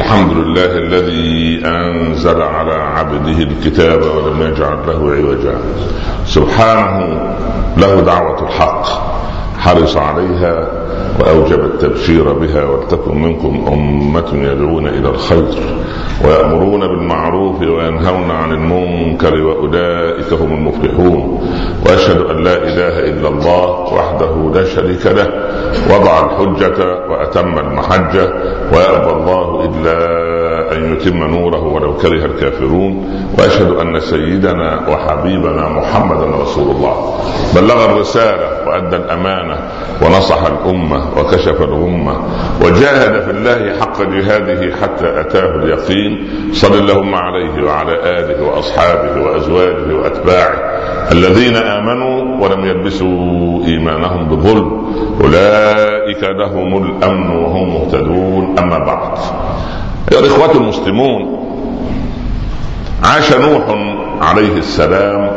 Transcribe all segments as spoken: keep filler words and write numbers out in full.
الحمد لله الذي أنزل على عبده الكتاب ولم يجعل له عوجا. سبحانه له دعوة الحق حرص عليها وأوجب التبشير بها، ولتكن منكم أمة يدعون إلى الخير ويأمرون بالمعروف وينهون عن المنكر وأولئك هم المفلحون. وأشهد أن لا إله إلا الله وحده لا شريك له، وضع الحجة وأتم المحجة، ويأبى الله إلا أن يتم نوره ولو كره الكافرون. وأشهد أن سيدنا وحبيبنا محمدا رسول الله بلغ الرسالة وأدى الأمانة ونصح الأمة وكشف الغمة وجاهد في الله حق جهاده حتى أتاه اليقين. صلى اللهم عليه وعلى آله وأصحابه وأزواجه وأتباعه الذين آمنوا ولم يلبسوا إيمانهم بظلم، أولئك لهم الأمن وهم مهتدون. أما بعد، يا الإخوة المسلمون، عاش نوح عليه السلام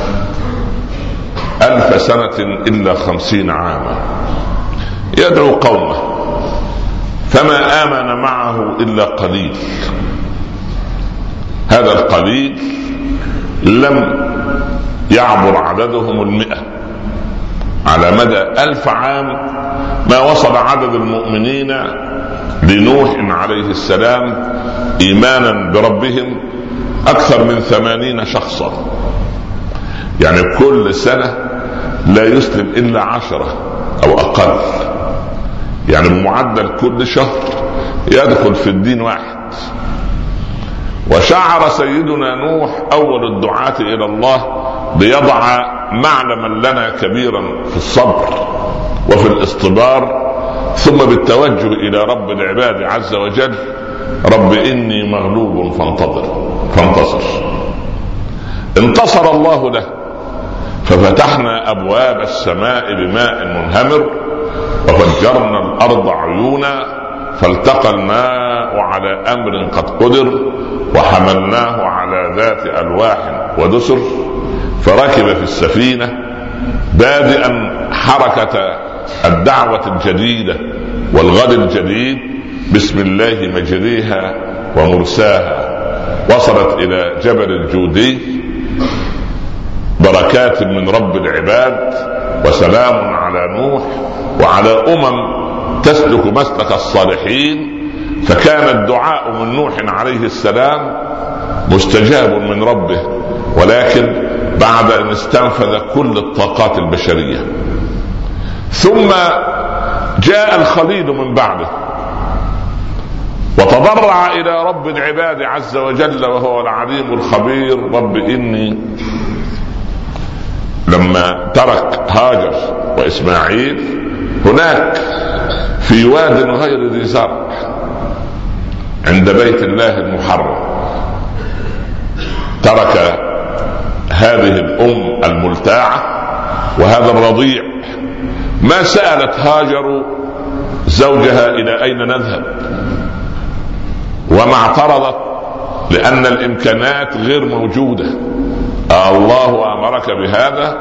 ألف سنة إلا خمسين عاما يدعو قومه، فما آمن معه إلا قليل. هذا القليل لم يعبر عددهم المئة. على مدى ألف عام ما وصل عدد المؤمنين لنوح عليه السلام إيمانا بربهم أكثر من ثمانين شخصا. يعني كل سنة لا يسلم إلا عشرة أو أقل، يعني بمعدل كل شهر يدخل في الدين واحد. وشعر سيدنا نوح أول الدعاة إلى الله ليضع معلما لنا كبيرا في الصبر وفي الاصطبار، ثم بالتوجه إلى رب العباد عز وجل: رب إني مغلوب فانتظر فانتصر. انتصر الله له، ففتحنا أبواب السماء بماء منهمر وفجرنا الأرض عيونا فالتقى الماء على أمر قد قدر وحملناه على ذات ألواح ودسر، فركب في السفينة بادئا حركة الدعوة الجديدة والغد الجديد بسم الله مجريها ومرساها. وصلت إلى جبل الجودي، بركات من رب العباد وسلام على نوح وعلى أمم تسلك مسلك الصالحين. فكان الدعاء من نوح عليه السلام مستجاب من ربه، ولكن بعد أن استنفذ كل الطاقات البشرية. ثم جاء الخليل من بعده وتضرع إلى رب العباد عز وجل وهو العليم الخبير: رب إني، لما ترك هاجر وإسماعيل هناك في واد غير ذي زرع عند بيت الله المحرم، ترك هذه الأم الملتاعة وهذا الرضيع. ما سألت هاجر زوجها إلى أين نذهب، وما اعترضت، لأن الإمكانات غير موجودة. الله أمرك بهذا؟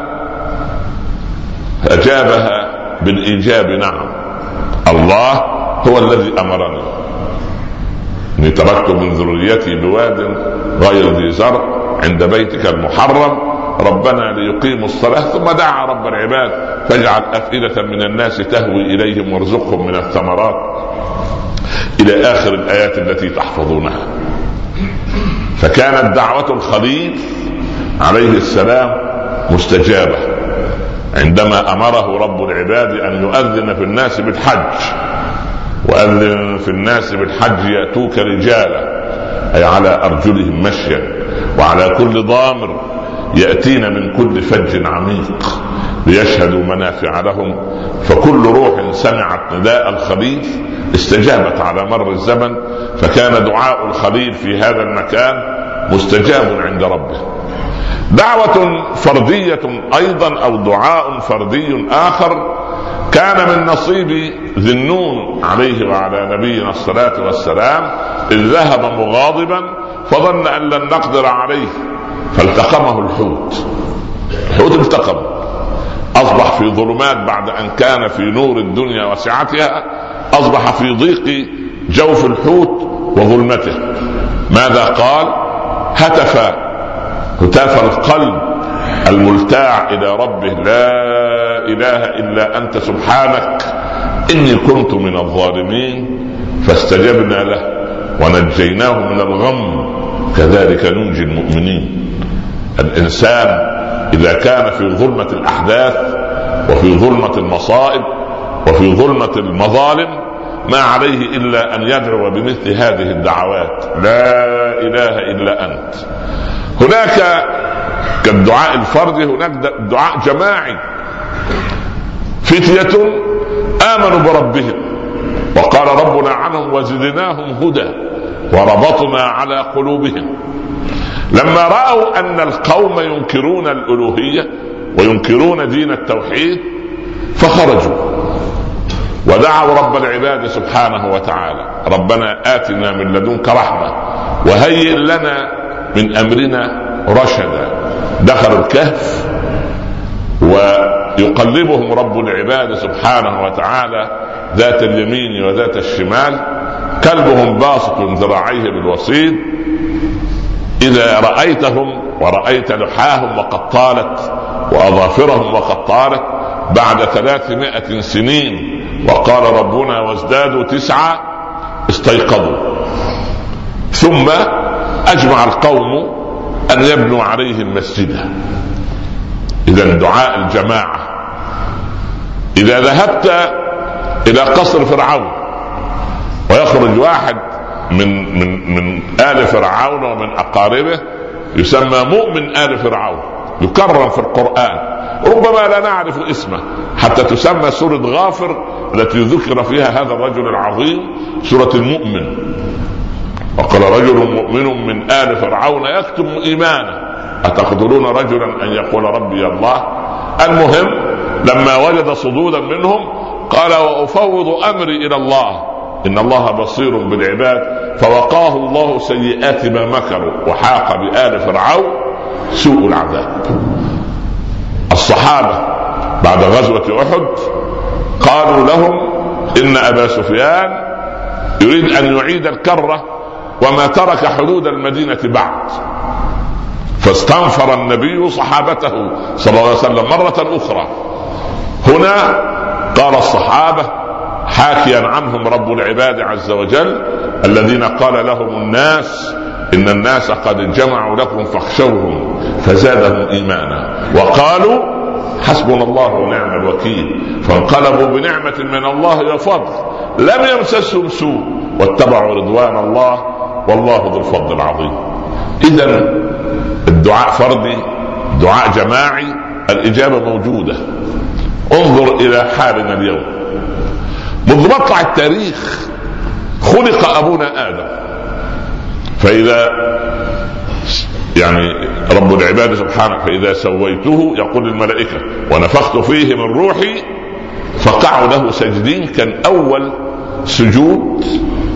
أجابها بالإيجاب: نعم، الله هو الذي أمرني، إني تركت من ذريتي بواد غير ذي زرع عند بيتك المحرم ربنا ليقيموا الصلاة. ثم دعا رب العباد: فاجعل أفئدة من الناس تهوي إليهم وارزقهم من الثمرات، إلى آخر الآيات التي تحفظونها. فكانت دعوة الخليل عليه السلام مستجابة عندما أمره رب العباد أن يؤذن في الناس بالحج. وأذن في الناس بالحج يأتوك رجالا، أي على أرجلهم مشيا، وعلى كل ضامر يأتين من كل فج عميق ليشهدوا منافع لهم. فكل روح سمعت نداء الخليل استجابت على مر الزمن، فكان دعاء الخليل في هذا المكان مستجاب عند ربه. دعوة فردية أيضا أو دعاء فردي آخر كان من نصيب ذي النون عليه وعلى نبينا الصلاة والسلام، إذ ذهب مغاضبا فظن أن لن نقدر عليه فالتقمه الحوت. الحوت التقم، أصبح في ظلمات بعد أن كان في نور الدنيا وسعتها، أصبح في ضيق جوف الحوت وظلمته. ماذا قال؟ هتف هتاف القلب الملتاع إلى ربه: لا إله إلا أنت سبحانك إني كنت من الظالمين. فاستجبنا له ونجيناه من الغم كذلك ننجي المؤمنين. الإنسان إذا كان في ظلمة الأحداث وفي ظلمة المصائب وفي ظلمة المظالم ما عليه إلا أن يدعو بمثل هذه الدعوات: لا إله إلا أنت. هناك كالدعاء الفردي هناك دعاء جماعي. فتية آمنوا بربهم وقال ربنا عنهم: وزدناهم هدى وربطنا على قلوبهم. لما رأوا أن القوم ينكرون الألوهية وينكرون دين التوحيد فخرجوا ودعوا رب العباد سبحانه وتعالى: ربنا آتنا من لدنك رحمة وهيئ لنا من أمرنا رشدا. دخلوا الكهف ويقلبهم رب العباد سبحانه وتعالى ذات اليمين وذات الشمال، كلبهم باسط ذراعيه بالوصيد. إذا رأيتهم ورأيت لحاهم وقد طالت وأظافرهم وقد طالت بعد ثلاثمائة سنين، وقال ربنا: وازدادوا تسعة، استيقظوا. ثم أجمع القوم أن يبنوا عليهم مسجدا. إذن دعاء الجماعة. إذا ذهبت إلى قصر فرعون ويخرج واحد من من من آل فرعون ومن أقاربه يسمى مؤمن آل فرعون، يكرم في القرآن، ربما لا نعرف اسمه حتى تسمى سورة غافر التي ذكر فيها هذا الرجل العظيم سورة المؤمن. وقال رجل مؤمن من آل فرعون يكتم إيمانه أتقتلون رجلا أن يقول ربي الله. المهم لما وجد صدودا منهم قال: وأفوض أمري إلى الله إن الله بصير بالعباد. فوقاه الله سيئات ما مكروا وحاق بآل فرعون سوء العذاب. الصحابة بعد غزوة أحد قالوا لهم: إن أبا سفيان يريد أن يعيد الكرة وما ترك حدود المدينة بعد. فاستنفر النبي صحابته صلى الله عليه وسلم مرة أخرى. هنا قال الصحابة حاكيا عنهم رب العباد عز وجل: الذين قال لهم الناس إن الناس قد جمعوا لكم فاخشوهم فزادهم إيمانا وقالوا حسبنا الله ونعم الوكيل. فانقلبوا بنعمة من الله وفضل لم يمسسهم سوء واتبعوا رضوان الله والله ذو الفضل العظيم. إذن الدعاء فردي، دعاء جماعي، الإجابة موجودة. انظر إلى حالنا اليوم. منذ مطلع التاريخ خلق أبونا آدم، فإذا يعني رب العباد سبحانه فإذا سويته يقول الملائكة ونفخت فيه من روحي فقعوا له سجدين. كان أول سجود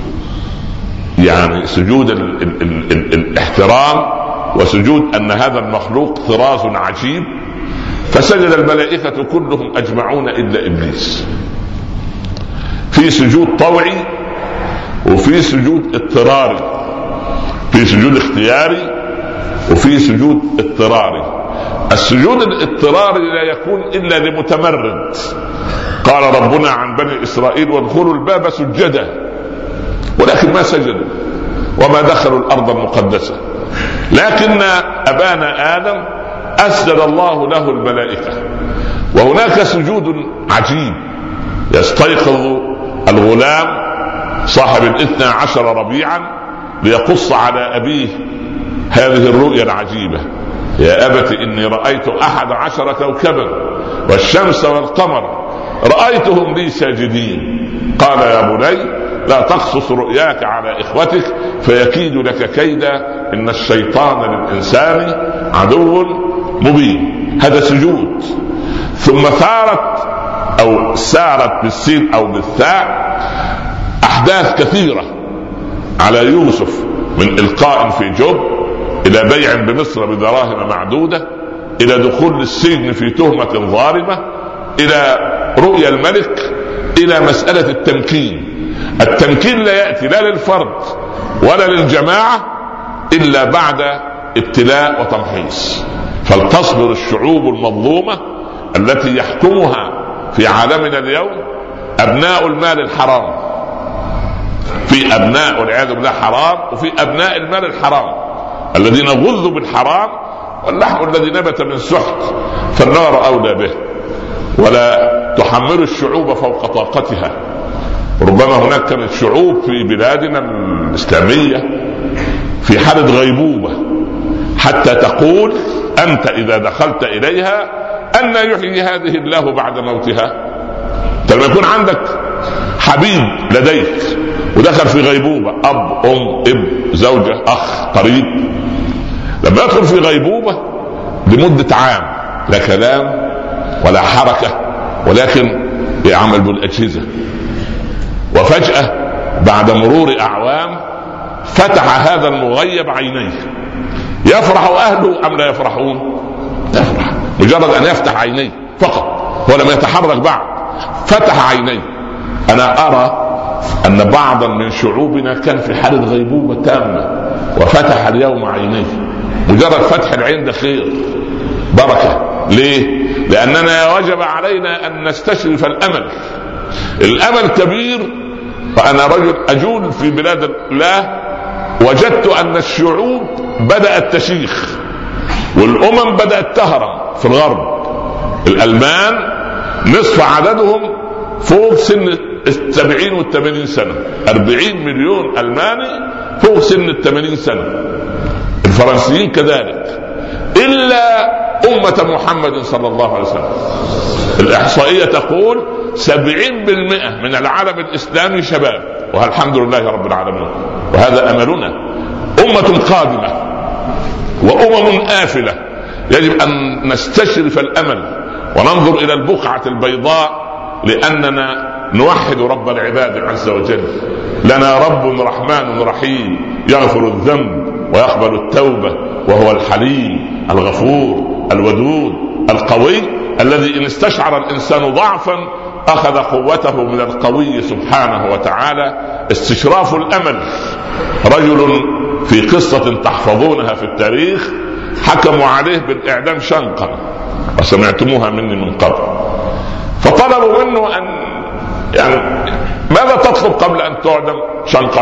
يعني سجود ال ال ال ال الاحترام وسجود أن هذا المخلوق طراز عجيب، فسجد الملائكة كلهم أجمعون إلا إبليس. في سجود طوعي وفي سجود اضطراري، في سجود اختياري وفي سجود اضطراري. السجود الاضطراري لا يكون إلا لمتمرد. قال ربنا عن بني إسرائيل: وادخلوا الباب سجدا، ولكن ما سجدوا وما دخلوا الأرض المقدسة. لكن أبانا آدم أسجد الله له الملائكة. وهناك سجود عجيب يستيقظ الغلام صاحب الاثنى عشر ربيعا ليقص على أبيه هذه الرؤيا العجيبة: يا أبت إني رأيت أحد عشر كوكبا والشمس والقمر رأيتهم لي ساجدين. قال: يا بني لا تقصص رؤياك على إخوتك فيكيد لك كيدا إن الشيطان للإنسان عدو مبين. هذا سجود. ثم ثارت أو سارت بالسين أو بالثاء أحداث كثيرة على يوسف، من إلقاء في جب إلى بيع بمصر بدراهم معدودة إلى دخول السجن في تهمة ظالمة إلى رؤيا الملك إلى مسألة التمكين. التمكين لا يأتي لا للفرد ولا للجماعة إلا بعد ابتلاء وتمحيص. فلتصبر الشعوب المظلومة التي يحكمها في عالمنا اليوم أبناء المال الحرام. في أبناء والعياذ بالله حرام، وفي أبناء المال الحرام الذين غذوا بالحرام، واللحم الذي نبت من سحت فالنار أولى به. ولا تحمل الشعوب فوق طاقتها. ربما هناك كانت شعوب في بلادنا الإسلامية في حالة غيبوبة حتى تقول أنت إذا دخلت إليها أن يحيي هذه الله بعد موتها. لما يكون عندك حبيب لديك ودخل في غيبوبة، أب أم اب زوجة أخ قريب، لما يدخل في غيبوبة لمدة عام لا كلام ولا حركة ولكن يعمل بالأجهزة، وفجأة بعد مرور أعوام فتح هذا المغيب عينيه. يفرح أهله أم لا يفرحون؟ يفرح مجرد أن يفتح عينيه فقط ولم يتحرك بعد. فتح عينيه. أنا أرى أن بعضا من شعوبنا كان في حالة غيبوبة تامة وفتح اليوم عينيه. مجرد فتح العين ده خير بركة. ليه؟ لأننا وجب علينا أن نستشرف الأمل. الأمل كبير. وأنا رجل أجول في بلاد الله وجدت أن الشعوب بدأت تشيخ والأمم بدأت تهرم في الغرب. الألمان نصف عددهم فوق سن السبعين والثمانين سنة، أربعين مليون ألماني فوق سن الثمانين سنة. الفرنسيين كذلك، إلا أمة محمد صلى الله عليه وسلم. الإحصائية تقول سبعين بالمئة من العالم الإسلامي شباب، والحمد لله رب العالمين. وهذا أملنا. أمة قادمة وأمم آفلة. يجب أن نستشرف الأمل وننظر إلى البقعة البيضاء، لأننا نوحد رب العباد عز وجل. لنا رب رحمن رحيم يغفر الذنب ويقبل التوبة، وهو الحليم الغفور الودود القوي، الذي إن استشعر الإنسان ضعفا أخذ قوته من القوي سبحانه وتعالى. استشراف الأمل. رجل في قصة تحفظونها في التاريخ حكموا عليه بالإعدام شنقا، وسمعتموها مني من قبل. فطلبوا منه أن يعني ماذا تطلب قبل أن تعدم شنقا؟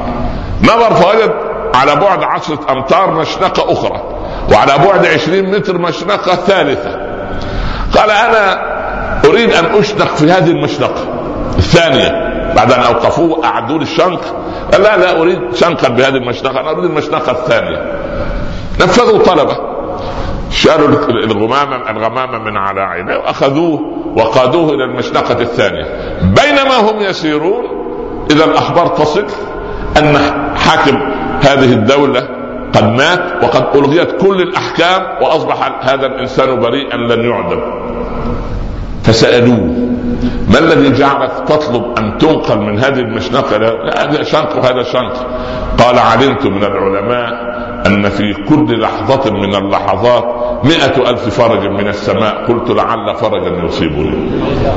نظر فوجد على بعد عشرة أمتار مشنقة أخرى، وعلى بعد عشرين متر مشنقة ثالثة. قال أنا أريد أن أشنق في هذه المشنقة الثانية. بعد أن أوقفوه أعدوا الشنق قال لا لا أريد شنقا بهذه المشنقة، أنا أريد المشنقة الثانية. نفذوا طلبه، شالوا الغمامة الغمامة من على عينه وأخذوه وقادوه إلى المشنقة الثانية. بينما هم يسيرون إذا الأخبار تصل أن حاكم هذه الدولة قد مات وقد ألغيت كل الأحكام وأصبح هذا الإنسان بريئا لن يعدم. فسألوه ما الذي جعلك تطلب أن تنقل من هذه المشنقة؟ هذا شنق وهذا شنق. قال علمت من العلماء أن في كل لحظة من اللحظات مئة ألف فرج من السماء، قلت لعل فرجا يصيبني.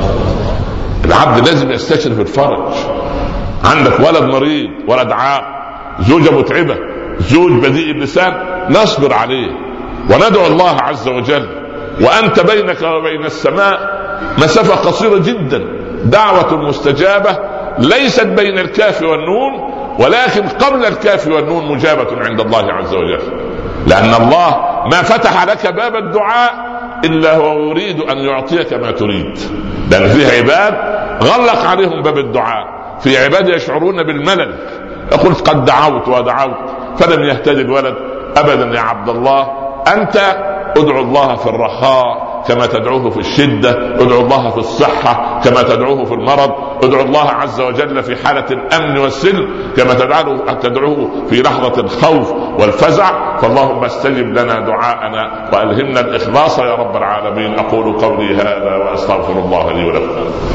العبد لازم يستشرف الفرج. عندك ولد مريض، ولد عاق، زوجة متعبة، زوج بذيء اللسان، نصبر عليه وندعو الله عز وجل. وأنت بينك وبين السماء مسافة قصيرة جدا. دعوة مستجابة ليست بين الكاف والنون، ولكن قبل الكاف والنون مجابة عند الله عز وجل. لأن الله ما فتح لك باب الدعاء إلا هو يريد أن يعطيك ما تريد. لأن فيه عباد غلق عليهم باب الدعاء، في عباد يشعرون بالملل. يقول قد دعوت ودعوت فلم يهتدي الولد. أبدا يا عبد الله، أنت ادعو الله في الرخاء كما تدعوه في الشدة، ادعو الله في الصحة كما تدعوه في المرض، ادعو الله عز وجل في حالة الأمن والسلم كما تدعوه في لحظة الخوف والفزع. فاللهم استجب لنا دعاءنا وألهمنا الإخلاص يا رب العالمين. أقول قولي هذا وأستغفر الله لي ولكم.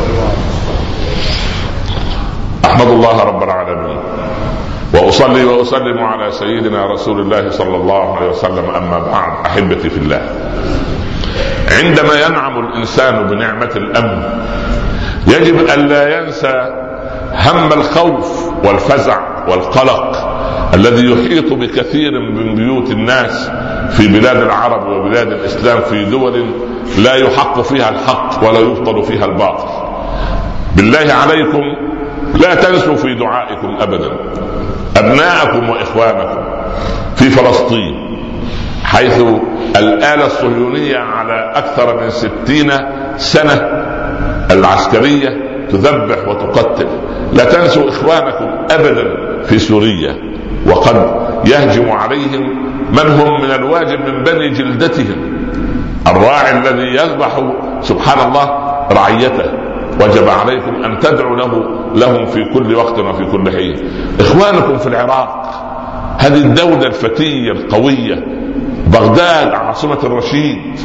أحمد الله رب العالمين وأصلي وأسلم على سيدنا رسول الله صلى الله عليه وسلم. أما بعد، أحبتي في الله، عندما ينعم الإنسان بنعمة الأمن يجب أن لا ينسى هم الخوف والفزع والقلق الذي يحيط بكثير من بيوت الناس في بلاد العرب وبلاد الإسلام في دول لا يحق فيها الحق ولا يبطل فيها الباطل. بالله عليكم لا تنسوا في دعائكم أبدا أبناءكم وإخوانكم في فلسطين، حيث الآلة الصهيونية على أكثر من ستين سنة العسكرية تذبح وتقتل. لا تنسوا إخوانكم أبدا في سوريا، وقد يهجم عليهم من هم من الواجب من بني جلدتهم. الراعي الذي يذبح سبحان الله رعيته وجب عليكم أن تدعوا له لهم في كل وقت وفي كل حين. إخوانكم في العراق، هذه الدولة الفتية القوية، بغداد عاصمة الرشيد،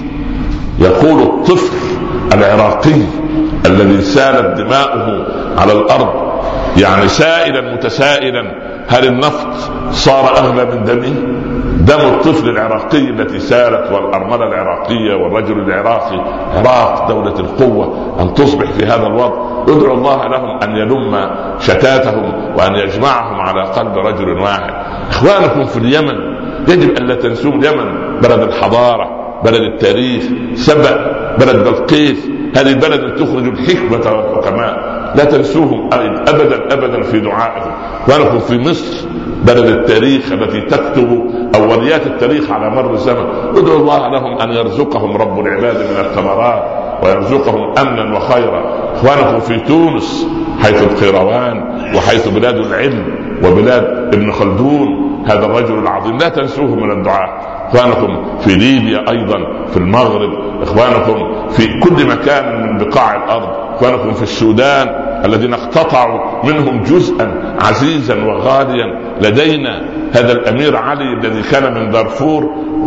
يقول الطفل العراقي الذي سالت دماؤه على الأرض يعني سائلا متسائلا: هل النفط صار أغلى من دمه؟ دم الطفل العراقي التي سالت، والأرملة العراقية والرجل العراقي، عراق دولة القوة، أن تصبح في هذا الوضع. ادعوا الله لهم أن يلم شتاتهم وأن يجمعهم على قلب رجل واحد. إخوانكم في اليمن يجب أن لا تنسوا اليمن، بلد الحضارة، بلد التاريخ، سبأ، بلد بلقيس، هذه البلد تخرج الحكمة والحكماء. لا تنسوهم أبدا أبدا في دعائكم. وأنكم في مصر، بلد التاريخ التي تكتب أوليات التاريخ على مر الزمن. ادعوا الله لهم أن يرزقهم رب العباد من الثمرات ويرزقهم أمنا وخيرا. إخوانكم في تونس، حيث القيروان وحيث بلاد العلم وبلاد ابن خلدون هذا الرجل العظيم، لا تنسوه من الدعاء. إخوانكم في ليبيا أيضا، في المغرب، إخوانكم في كل مكان من بقاع الأرض، إخوانكم في السودان الذين اقتطعوا منهم جزءا عزيزا وغاليا لدينا. هذا الأمير علي الذي كان من دارفور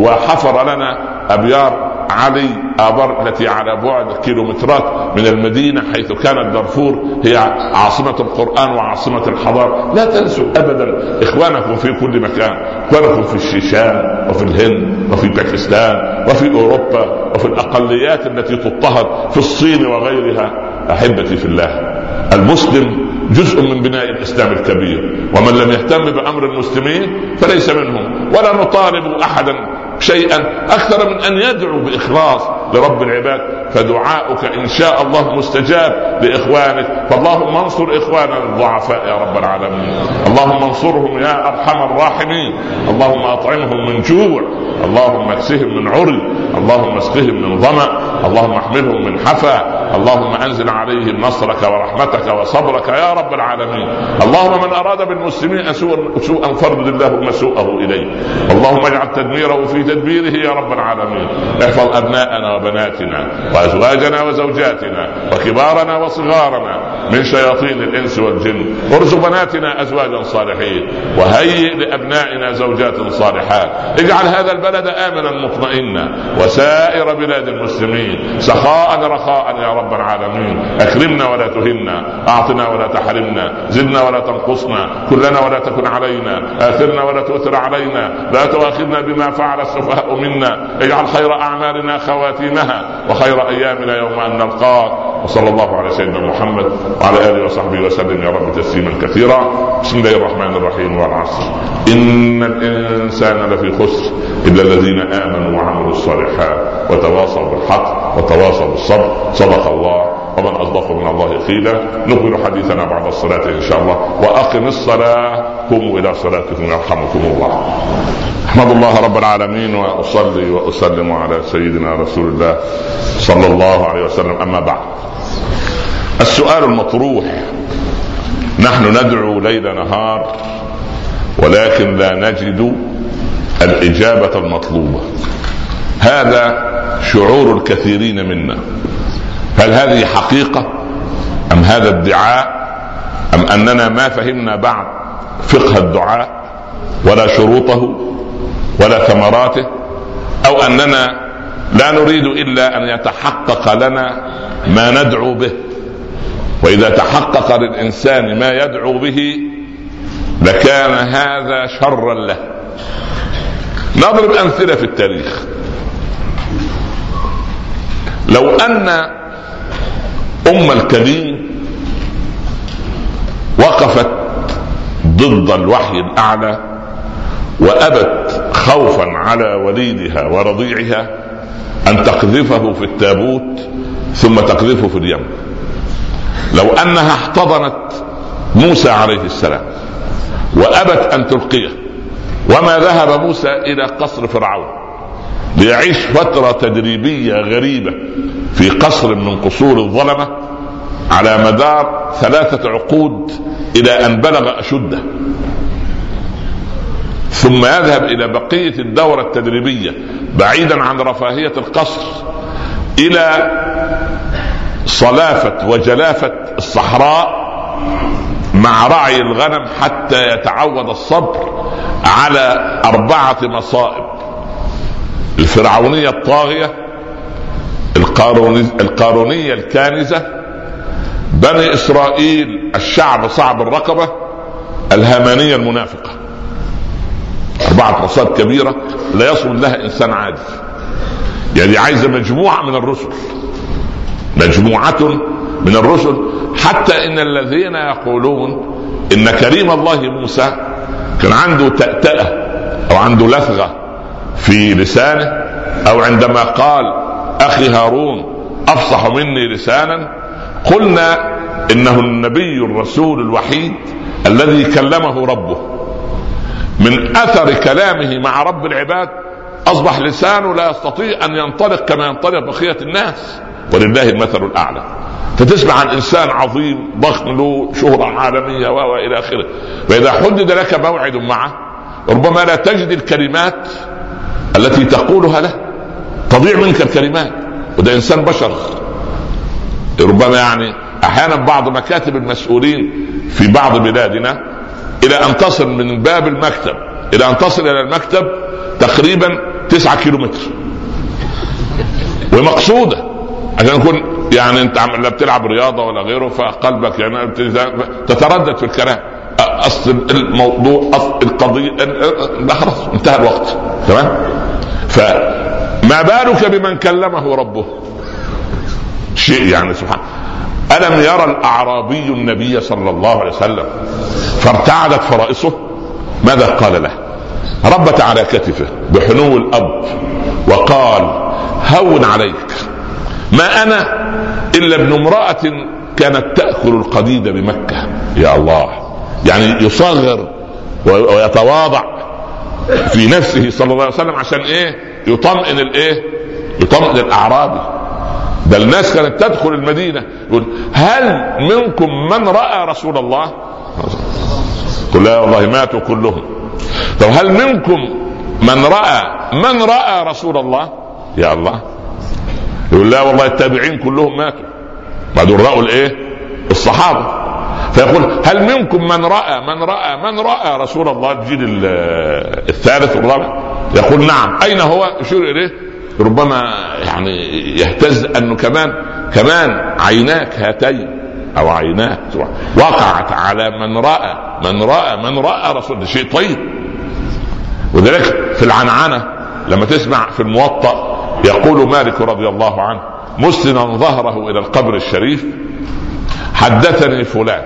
وحفر لنا أبيار علي آبر التي على بعد كيلومترات من المدينة، حيث كانت دارفور هي عاصمة القرآن وعاصمة الحضارة. لا تنسوا أبدا إخوانكم في كل مكان، إخوانكم في الشيشان وفي الهند وفي باكستان وفي أوروبا وفي الأقليات التي تضطهد في الصين وغيرها. أحبتي في الله، المسلم جزء من بناء الإسلام الكبير، ومن لم يهتم بأمر المسلمين فليس منهم. ولا نطالب أحدا شيئا أكثر من أن يدعو بإخلاص لرب العباد، فدعاؤك إن شاء الله مستجاب لإخوانك. فاللهم انصر إخواننا الضعفاء يا رب العالمين، اللهم انصرهم يا أرحم الراحمين، اللهم أطعمهم من جوع، اللهم اكسهم من عري، اللهم اسقهم من ظمأ، اللهم احملهم من حفا، اللهم انزل عليهم نصرك ورحمتك وصبرك يا رب العالمين. اللهم من أراد بالمسلمين سوءا فارد اللهم سوءه إليه، اللهم اجعل تدميره في تدبيره يا رب العالمين. احفظ أبناءنا وبناتنا وأزواجنا وزوجاتنا وكبارنا وصغارنا من شياطين الإنس والجن، وارزق بناتنا أزواجا صالحين، وهيئ لأبنائنا زوجات صالحات. اجعل هذا البلد آمنا مطمئنا وسائر بلاد المسلمين سخاء رخاء يا رب العالمين. أكرمنا ولا تهنا، أعطنا ولا تحرمنا، زدنا ولا تنقصنا، كلنا ولا تكن علينا، آثرنا ولا تؤثر علينا، لا تؤاخذنا بما فعل السفهاء منا. اجعل خير أعمالنا خواتيمها وخير أيامنا يوم أن نلقاك. وصلى الله على سيدنا محمد وعلى آله وصحبه وسلم يا رب تسليما كثيرا. بسم الله الرحمن الرحيم. والعصر إن الإنسان لفي خسر إلا الذين آمنوا وعملوا الصالحات وتواصوا بالحق وتواصوا بالصبر. صدق الله، ومن أصدق من الله قيلا. نكمل حديثنا بعد الصلاة إن شاء الله. وأقم الصلاة، قوموا إلى صلاتكم يرحمكم الله. أحمد الله رب العالمين وأصلي وأسلم على سيدنا رسول الله صلى الله عليه وسلم. أما بعد، السؤال المطروح: نحن ندعو ليل نهار ولكن لا نجد الإجابة المطلوبة. هذا شعور الكثيرين منا. هل هذه حقيقة أم هذا ادعاء، أم أننا ما فهمنا بعد فقه الدعاء ولا شروطه ولا ثمراته، أو أننا لا نريد إلا أن يتحقق لنا ما ندعو به، وإذا تحقق للإنسان ما يدعو به لكان هذا شرا له. نضرب أمثلة في التاريخ. لو أن أم الكليم وقفت ضد الوحي الأعلى، وأبت خوفا على وليدها ورضيعها أن تقذفه في التابوت ثم تقذفه في اليم. لو أنها احتضنت موسى عليه السلام وأبت أن تلقيه، وما ذهب موسى إلى قصر فرعون ليعيش فترة تدريبية غريبة في قصر من قصور الظلمة على مدار ثلاثة عقود إلى أن بلغ أشده، ثم يذهب إلى بقية الدورة التدريبية بعيدا عن رفاهية القصر إلى صلافة وجلافة الصحراء مع رعي الغنم حتى يتعود الصبر على أربعة مصائب: الفرعونية الطاغية، القارونية الكانزة، بني إسرائيل الشعب صعب الرقبة، الهامانية المنافقة. أربعة مصائب كبيرة لا يصل لها إنسان عادي، يعني عايزة مجموعة من الرسل، مجموعة من الرسل. حتى إن الذين يقولون إن كريم الله موسى كان عنده تأتأة أو عنده لثغة في لسانه، أو عندما قال أخي هارون أفصح مني لسانا، قلنا إنه النبي الرسول الوحيد الذي كلمه ربه. من أثر كلامه مع رب العباد أصبح لسانه لا يستطيع أن ينطلق كما ينطلق بقية الناس، ولله المثل الأعلى. فتسمع عن إنسان عظيم ضخم له شهرة عالمية وإلى آخره، فإذا حدد لك موعد معه ربما لا تجد الكلمات التي تقولها له، تضيع منك الكلمات، وده إنسان بشر. ربما يعني أحيانا بعض مكاتب المسؤولين في بعض بلادنا إلى أن تصل من باب المكتب إلى أن تصل إلى المكتب تقريبا تسعة كيلومتر، ومقصودة عشان يكون يعني انت لا بتلعب رياضة ولا غيره، فقلبك يعني تتردد في الكلام. اصل الموضوع اصل القضية لا خلاص انتهى الوقت، تمام؟ فما بالك بمن كلمه ربه؟ شيء يعني سبحان. ألم يرى الأعرابي النبي صلى الله عليه وسلم فارتعدت فرائصه؟ ماذا قال له؟ ربت على كتفه بحنو الأب وقال هون عليك، ما أنا إلا ابن امرأة كانت تأكل القديد بمكة. يا الله، يعني يصغر ويتواضع في نفسه صلى الله عليه وسلم عشان ايه؟ يطمئن الايه؟ يطمئن الأعرابي. ده الناس كانت تدخل المدينة يقول هل منكم من رأى رسول الله؟ قل لا والله ماتوا كلهم. طب هل منكم من رأى من رأى رسول الله؟ يا الله، يقول لا والله التابعين كلهم ماتوا، بعدين رأوا الايه؟ الصحابة. فيقول هل منكم من رأى من رأى من رأى رسول الله؟ الجيل الثالث والرابع يقول نعم. أين هو؟ يشير إليه. ربما يعني يهتز أنه كمان كمان عيناك هاتين أو عيناك وقعت على من رأى من رأى من رأى رسول الله. شيء طيب. وذلك في العنعنة لما تسمع في الموطأ يقول مالك رضي الله عنه مسلما ظهره إلى القبر الشريف حدثني فلان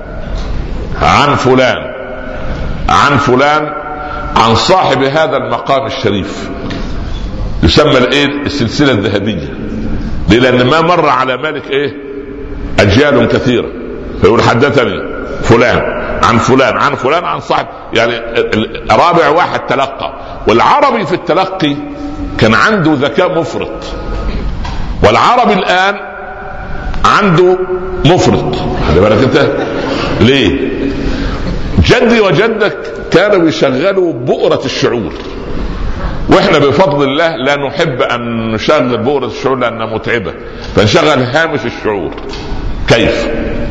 عن فلان عن فلان عن صاحب هذا المقام الشريف، يسمى الايه؟ السلسلة الذهبية. ليه؟ لأن ما مر على مالك ايه؟ أجيال كثيرة، فيقول حدثني فلان عن فلان عن فلان عن صاحب، يعني رابع واحد تلقى. والعربي في التلقي كان عنده ذكاء مفرط، والعربي الآن عنده مفرط. خلي بالك انت ليه؟ جدي وجدك كانوا يشغلوا بؤرة الشعور، واحنا بفضل الله لا نحب ان نشغل بؤرة الشعور لانها متعبة، فنشغل هامش الشعور. كيف؟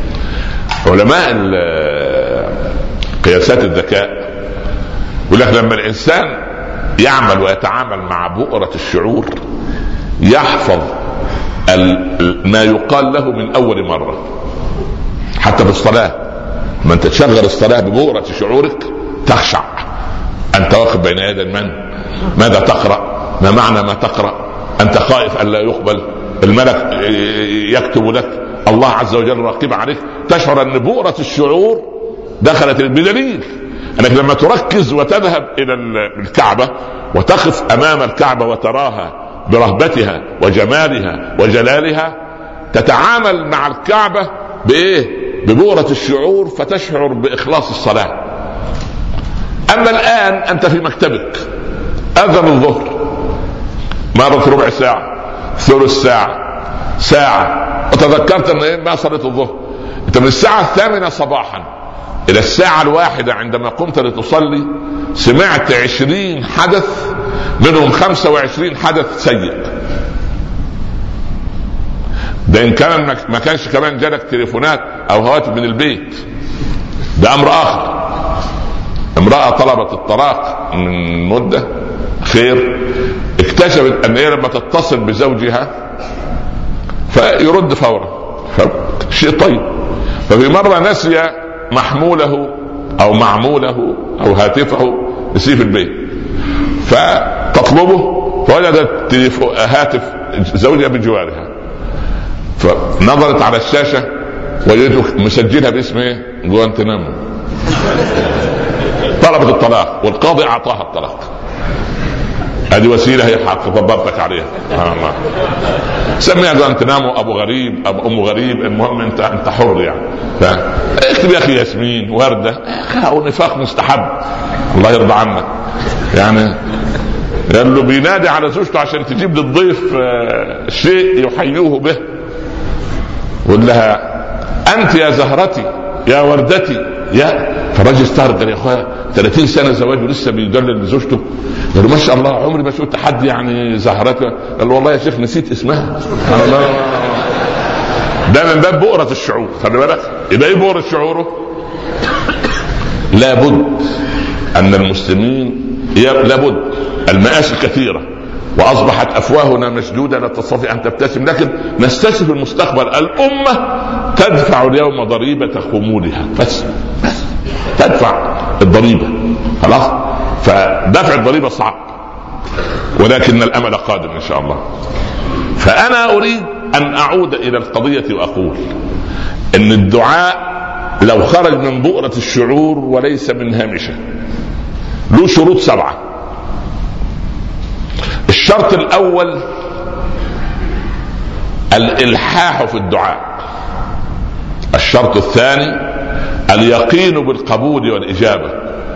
علماء قياسات الذكاء يقول لك لما الانسان يعمل ويتعامل مع بؤرة الشعور يحفظ ما يقال له من اول مرة. حتى في الصلاة ما انت تشغل الصلاة ببؤرة شعورك تخشع، انت واقف بين يدي من؟ ماذا تقرأ؟ ما معنى ما تقرأ؟ انت خائف ان لا يقبل، الملك يكتب لك، الله عز وجل راقب عليك. تشعر ان بؤرة الشعور دخلت بدليل انك لما تركز وتذهب الى الكعبة وتقف امام الكعبة وتراها برهبتها وجمالها وجلالها، تتعامل مع الكعبة بايه؟ ببؤرة الشعور، فتشعر باخلاص الصلاة. اما الان انت في مكتبك، اذن الظهر، مرت ربع ساعة، ثلث ساعة، ساعة، وتذكرت ان ايه ما صليت الظهر. انت من الساعة الثامنة صباحا الى الساعة الواحدة عندما قمت لتصلي سمعت عشرين حدث، منهم خمسة وعشرين حدث سيء. ده ان كان ما كانش كمان جالك تليفونات او هواتف من البيت، ده امر اخر. امرأة طلبت الطلاق من مدة خير، اكتشفت ان هي لما تتصل بزوجها فيرد فورا، شيء طيب. ففي مرة نسي محموله او معموله او هاتفه نسيه في البيت، فتطلبه فوجدت هاتف زوجها بجوارها، فنظرت على الشاشة وجدته مسجلها باسم ايه؟ جوانتنامو. طلبت الطلاق والقاضي اعطاها الطلاق. هذه وسيله هي حق طبرتك عليها. الله سميها جوانتنامو، ابو غريب، ابو ام غريب، المهم انت انت حر يعني. اكتب يا اخي ياسمين، ورده، او نفاق مستحب الله يرضى عنك يعني. قال له بينادي على زوجته عشان تجيب للضيف شيء يحيوه به، وقال لها انت يا زهرتي يا وردتي يا. فالراجل استغرب، قال يا اخويا ثلاثين سنه زواج ولسه بيدلل لزوجته. قال ما شاء الله عمري ما شفت حد يعني زهرتها. قال والله يا شيخ نسيت اسمها. ده من باب بؤرة الشعور، خلي بالك. يبقى ايه بؤرة شعوره؟ لابد ان المسلمين لابد، المآسي كثيرة واصبحت افواهنا مسدودة لا تستطيع ان تبتسم، لكن نستسف المستقبل. الامة تدفع اليوم ضريبة خمولها، بس بس تدفع الضريبة خلاص. فدفع الضريبة صعب، ولكن الامل قادم ان شاء الله. فانا اريد ان اعود الى القضية واقول ان الدعاء لو خرج من بؤرة الشعور وليس من هامشة له شروط سبعة. الشرط الاول الالحاح في الدعاء. الشرط الثاني اليقين بالقبول والاجابة.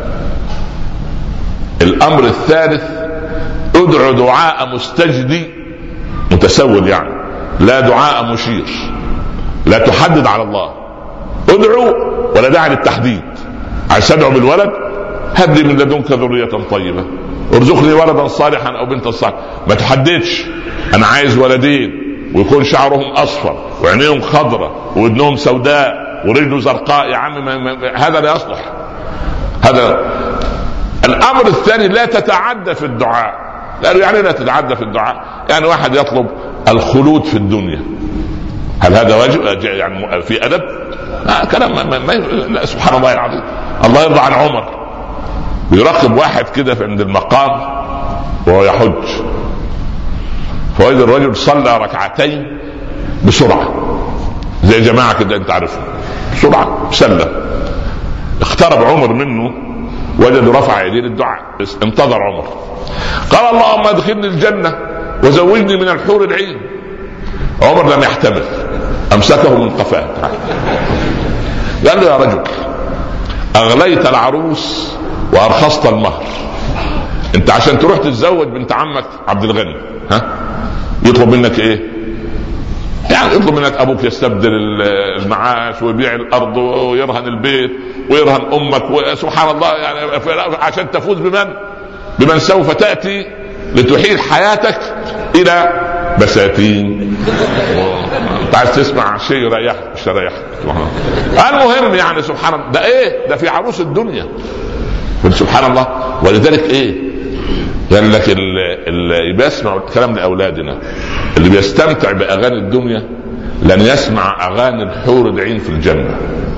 الامر الثالث ادعو دعاء مستجدي متسول، يعني لا دعاء مشير، لا تحدد على الله، ادعو ولا داعي للتحديد. عايز ادعو بالولد، هب لي من لدنك ذرية طيبة، ارزقني ولدا صالحا او بنتا صالحا. ما تحددش انا عايز ولدين ويكون شعرهم اصفر وعينيهم خضراء وودنهم سوداء ورجله زرقاء، يا عم ما ما هذا لا يصلح. هذا الامر الثاني لا تتعدى في الدعاء. لانه يعني لا تتعدى في الدعاء، يعني واحد يطلب الخلود في الدنيا، هل هذا واجب يعني في ادب؟ آه كلام ما ما ما سبحان الله العظيم. الله يرضى عن عمر، بيراقب واحد كده عند المقام وهو يحج، فوجد الرجل صلى ركعتين بسرعة زي جماعة كده انت عارفه، بسرعة سلم. اقترب عمر منه وجد رفع يديه للدعاء، انتظر عمر. قال اللهم ادخلني الجنة وزوجني من الحور العين. عمر لم يحتمل، امسكه من قفاه، قال له يا رجل اغليت العروس وارخصت المهر. انت عشان تروح تتزوج بنت عمك عبد الغني ها يطلب منك ايه؟ يعني يطلب منك ابوك يستبدل المعاش ويبيع الارض ويرهن البيت ويرهن امك، وسبحان الله يعني عشان تفوز بمن بمن سوف تأتي لتحيل حياتك الى بساتين. انت عايز تسمع شيء يريحك مش يريحك. المهم يعني سبحان الله، ده ايه؟ ده في عروس الدنيا سبحان الله. ولذلك ايه قال لك اللي بيسمع الكلام لاولادنا، اللي بيستمتع باغاني الدنيا لن يسمع اغاني الحور العين في الجنة.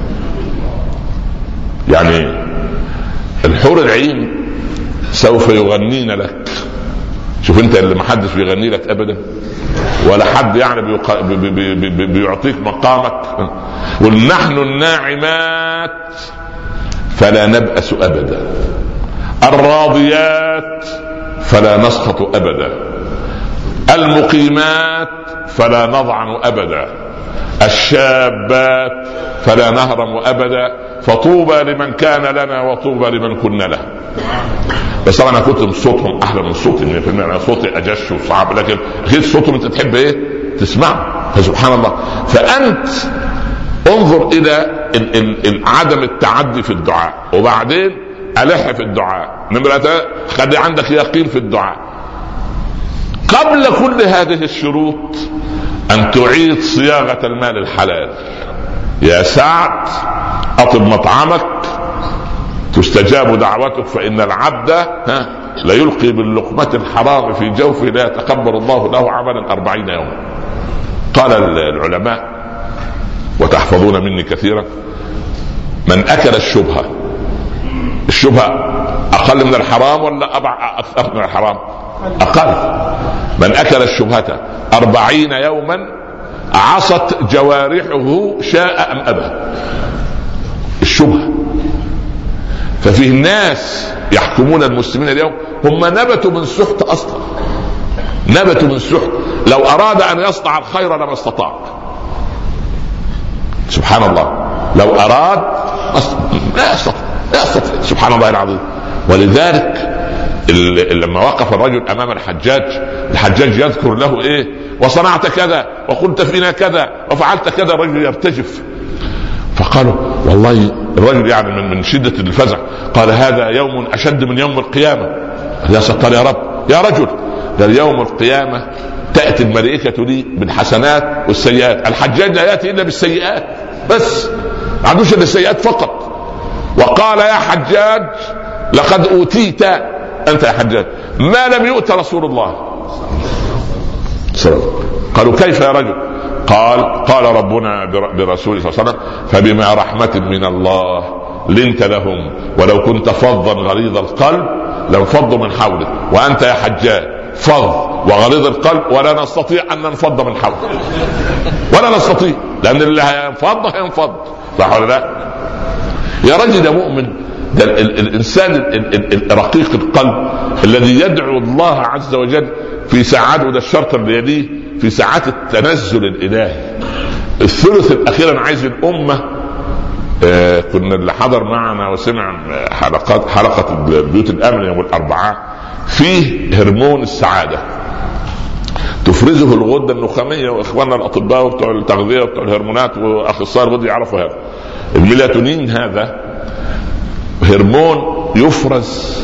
يعني الحور العين سوف يغنين لك. شوف انت اللي محدش بيغني لك ابدا، ولا حد يعني بيق... بي... بي... بي... بيعطيك مقامك. ونحن الناعمات فلا نبأس أبدا، الراضيات فلا نسخط أبدا، المقيمات فلا نضعن أبدا، الشابات فلا نهرم أبدا، فطوبى لمن كان لنا وطوبى لمن كنا له. بس انا كنت صوتهم احلى من صوتي مية بالمية، انا صوتي اجش وصعب، لكن اكيد صوتهم انت تحب ايه تسمعه. فسبحان الله، فانت انظر الى عدم التعدي في الدعاء، وبعدين الح في الدعاء. نمرة خلي عندك يقين في الدعاء. قبل كل هذه الشروط ان تعيد صياغة المال الحلال. يا سعد اطب مطعمك تستجاب دعوتك، فإن العبد ها لا يلقي باللقمة الحرام في جوفه لا يتقبل الله له عملا أربعين يوما. قال العلماء وتحفظون مني كثيرا: من أكل الشبهة، الشبهة أقل من الحرام ولا أكثر من الحرام؟ أقل. من أكل الشبهة أربعين يوما عصت جوارحه شاء أم أبى. الشبهة. ففيه الناس يحكمون المسلمين اليوم هم نبتوا من سحت اصلا، نبتوا من سحت. لو اراد ان يصنع الخير لما استطاع. سبحان الله، لو اراد لا يستطيع، لا يستطيع. سبحان الله العظيم. ولذلك لما وقف الرجل امام الحجاج، الحجاج يذكر له ايه؟ وصنعت كذا وقلت فينا كذا وفعلت كذا. الرجل يرتجف. فقالوا والله الرجل يعني من, من شدة الفزع قال: هذا يوم أشد من يوم القيامة. يا ستار يا رب. يا رجل، قال: يوم القيامة تأتي الملائكة لي بالحسنات والسيئات. الحجاج لا يأتي إلا بالسيئات بس، ما عندوش إلا السيئات فقط. وقال: يا حجاج لقد أوتيت أنت يا حجاج ما لم يؤت رسول الله. قالوا: كيف يا رجل؟ قال: قال ربنا برسوله صلى الله عليه وسلم: فبما رحمة من الله لنت لهم ولو كنت فظا غليظ القلب لانفضوا من حولك، وأنت يا حجاج فظ وغليظ القلب ولا نستطيع أن ننفض من حولك، ولا نستطيع، لأن اللي هينفض هينفض. صح ولا لا؟ يا رجل يا مؤمن، ده ال ال الإنسان الرقيق القلب الذي يدعو الله عز وجل في ساعات، وده الشرط اللي يليه، في ساعات التنزل الإلهي الثلث الأخير. أنا عايز الأمة، آه كنا اللي حضر معنا وسمع حلقات حلقة بيوت الأمن يوم الأربعاء، فيه هرمون السعادة تفرزه الغدة النخامية، وإخواننا الأطباء وبتوع التغذية وبتوع الهرمونات وأخصائي الغدة يعرفوا هذا. الميلاتونين هذا هرمون يفرز،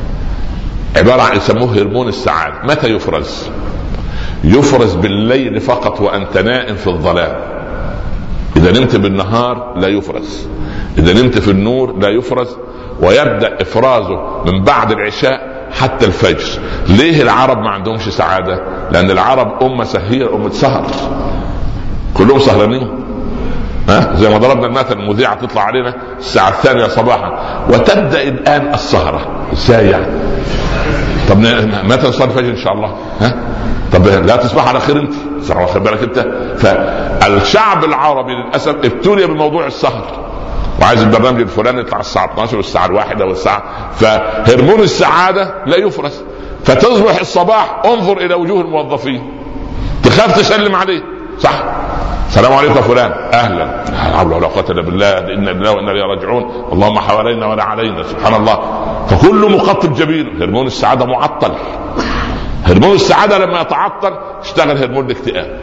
عبارة عن يسموه هرمون السعادة. متى يفرز؟ يفرز بالليل فقط وأنت نائم في الظلام. إذا نمت بالنهار لا يفرز، إذا نمت في النور لا يفرز، ويبدأ إفرازه من بعد العشاء حتى الفجر. ليه العرب ما عندهمش سعادة؟ لأن العرب أمة سهيرة، أمة سهر، كلهم سهرانين. ها زي ما ضربنا المثل، المذيعة تطلع علينا الساعة الثانية صباحا وتبدأ الآن السهرة. ازاي يعني؟ طب متى نصلي الفجر ان شاء الله؟ ها طب لا تصبح على خير انت، واخد بالك انت؟ فالشعب العربي للاسف ابتلي بموضوع السهر، وعايز البرنامج الفلاني يطلع الساعه اثناشر والساعه الواحدة والساعه، فهرمون السعاده لا يفرز. فتصبح الصباح انظر الى وجوه الموظفين تخاف تسلم عليه، صح؟ السلام عليكم يا فلان، اهلا، لا حول ولا قوه الا بالله، انا لله وانا اليه راجعون، اللهم حوالينا ولا علينا. سبحان الله. فكل مقطب جبين، هرمون السعاده معطل. هرمون السعاده لما يتعطل اشتغل هرمون الاكتئاب.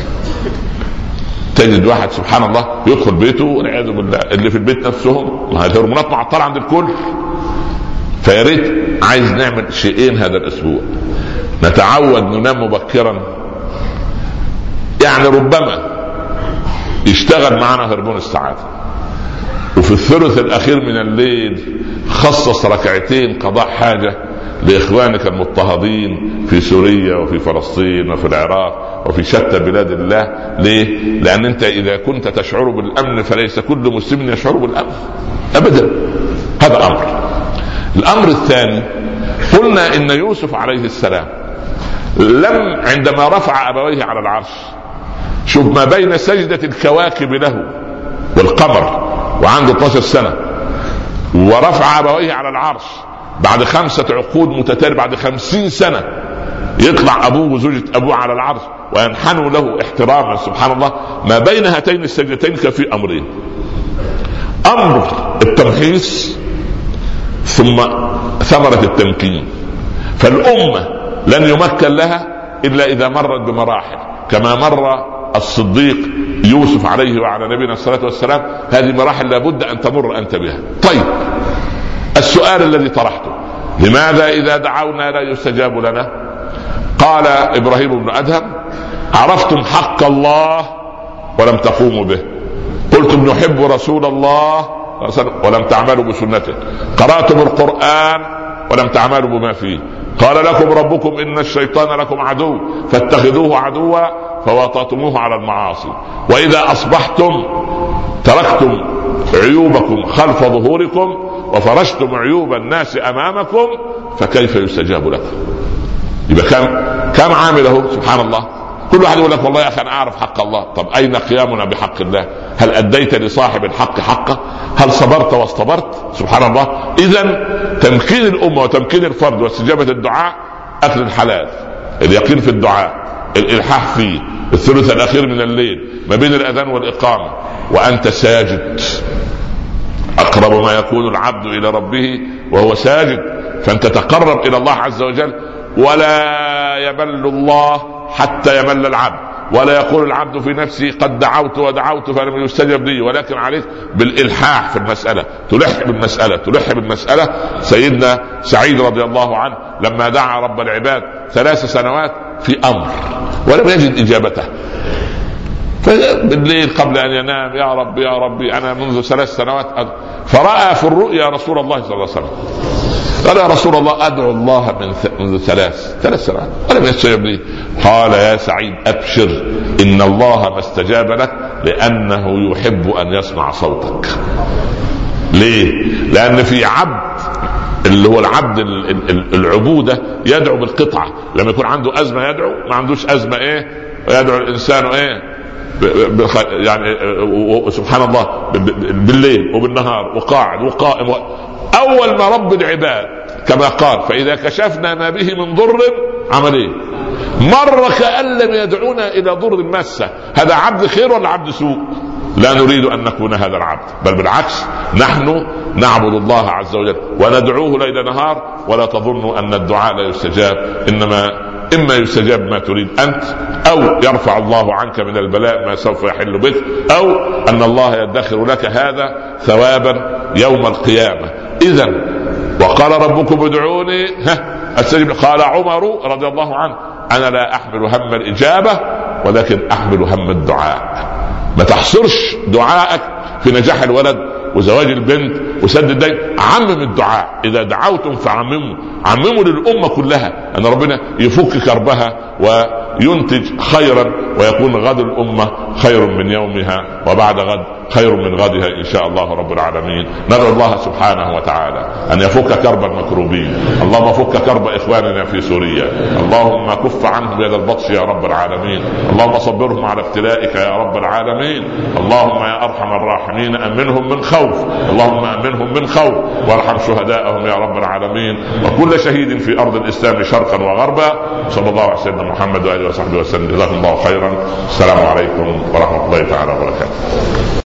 تجد واحد سبحان الله يدخل بيته والعياذ بالله، اللي في البيت نفسهم ما الهرمونات معطله عند الكل. فيا ريت عايز نعمل شيئين هذا الاسبوع، نتعود ننام مبكرا، يعني ربما يشتغل معنا هرمون السعادة، وفي الثلث الأخير من الليل خصص ركعتين قضاء حاجة لإخوانك المضطهدين في سوريا وفي فلسطين وفي العراق وفي شتى بلاد الله. ليه؟ لأن أنت إذا كنت تشعر بالأمن فليس كل مسلم يشعر بالأمن أبدا. هذا أمر. الأمر الثاني، قلنا إن يوسف عليه السلام لم عندما رفع أبويه على العرش، شوف ما بين سجدة الكواكب له والقمر وعنده اثناشر سنة، ورفع أبويه على العرش بعد خمسة عقود متتالية، بعد خمسين سنة يطلع أبوه وزوجة أبوه على العرش وينحنوا له احتراما. سبحان الله، ما بين هاتين السجدتين كان في أمرين: أمر التمحيص ثم ثمرة التمكين. فالأمة لن يمكن لها إلا إذا مرت بمراحل، كما مر الصديق يوسف عليه وعلى نبينا الصلاة والسلام. هذه مراحل لابد أن تمر أنت بها. طيب، السؤال الذي طرحته: لماذا إذا دعونا لا يستجاب لنا؟ قال إبراهيم بن أدهم: عرفتم حق الله ولم تقوموا به، قلتم نحب رسول الله ولم تعملوا بسنته، قرأتم القرآن ولم تعملوا بما فيه، قال لكم ربكم إن الشيطان لكم عدو فاتخذوه عدوا فوطأتموه على المعاصي، وإذا أصبحتم تركتم عيوبكم خلف ظهوركم وفرشتم عيوب الناس أمامكم فكيف يستجاب لكم؟ يبقى كم كم عامله؟ سبحان الله. كل واحد يقول لك والله يا أخي أنا أعرف حق الله. طب أين قيامنا بحق الله؟ هل أديت لصاحب الحق حقه؟ هل صبرت واصطبرت؟ سبحان الله. إذن تمكين الأمة وتمكين الفرد واستجابة الدعاء أكل الحلال، اليقين في الدعاء، الإلحاح فيه، الثلث الأخير من الليل ما بين الأذان والإقامة، وأنت ساجد. أقرب ما يكون العبد إلى ربه وهو ساجد، فأنت تقرب إلى الله عز وجل. ولا يمل الله حتى يمل العبد، ولا يقول العبد في نفسه قد دعوت ودعوت فلم يستجب لي، ولكن عليك بالإلحاح في المسألة، تلح بالمسألة تلح بالمسألة. سيدنا سعيد رضي الله عنه لما دعا رب العباد ثلاث سنوات في أمر ولم يجد إجابته، فبالليل قبل أن ينام: يا رب يا ربي أنا منذ ثلاث سنوات أدعو. فرأى في الرؤيا رسول الله صلى الله عليه وسلم، قال: يا رسول الله أدعو الله من منذ ثلاث ثلاث سنوات ولم يستجب لي. قال: يا سعيد أبشر، إن الله ما استجاب لك لأنه يحب أن يسمع صوتك. ليه؟ لأن في عبد اللي هو العبد العبودة يدعو بالقطعة، لما يكون عنده أزمة يدعو، ما عندوش أزمة إيه يدعو الإنسان إيه يعني سبحان الله بالليل وبالنهار وقاعد وقائم. أول ما رب العباد كما قال: فإذا كشفنا ما به من ضر عمليه مر كأن لم يدعونا إلى ضر مسه. هذا عبد خير ولا عبد سوء؟ لا نريد أن نكون هذا العبد، بل بالعكس نحن نعبد الله عز وجل وندعوه ليل نهار. ولا تظنوا أن الدعاء لا يستجاب، إنما إما يستجاب ما تريد أنت، أو يرفع الله عنك من البلاء ما سوف يحل بك، أو أن الله يدخر لك هذا ثوابا يوم القيامة. إذن وقال ربكم ادعوني أستجب. قال عمر رضي الله عنه: أنا لا أحمل هم الإجابة ولكن أحمل هم الدعاء. ما تحصرش دعائك في نجاح الولد وزواج البنت وسد الدين، عمم الدعاء. إذا دعوتم فعمموا، عمموا للأمة كلها أن ربنا يفك كربها وينتج خيرا، ويكون غد الأمة خير من يومها، وبعد غد خير من غدها إن شاء الله رب العالمين. ندعو الله سبحانه وتعالى أن يفك كرب المكروبين. اللهم فك كرب إخواننا في سوريا، اللهم كف عنهم يد البطش يا رب العالمين، اللهم صبرهم على ابتلائك يا رب العالمين. اللهم يا أرحم الراحمين أمنهم من خوف، اللهم أمنهم من خوف، وارحم شهداءهم يا رب العالمين، وكل شهيد في أرض الإسلام شرقا وغربا. صلى الله على سيدنا محمد وآله وصحبه وسلم. جزاكم الله خيرا. السلام عليكم ورحمة الله تعالى وبركاته.